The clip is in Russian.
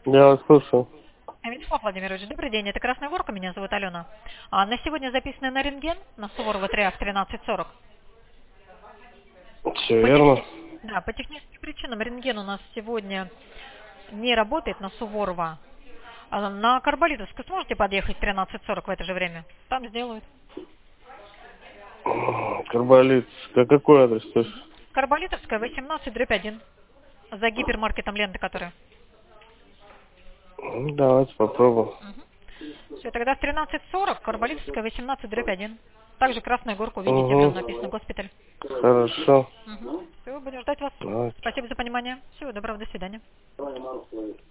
Я вас слушаю. Вячеслав Владимирович, добрый день. Это Красная Горка, меня зовут Алена. На сегодня записаны на рентген на Суворова 3А в 13:40. Все верно. Да, по техническим причинам рентген у нас сегодня не работает на Суворова. На Карболитовскую сможете подъехать в 13:40 в это же время? Там сделают. Карболит. Какой адрес? То есть? Карболитовская, 18/1. За гипермаркетом ленты, которая. Давайте попробуем. Все, тогда в 13:40, Карболитовская, 18/1. Также Красная Горка, увидите, прям Угу. написано госпиталь. Хорошо. Все, будем ждать вас. Давайте. Спасибо за понимание. Всего доброго, до свидания.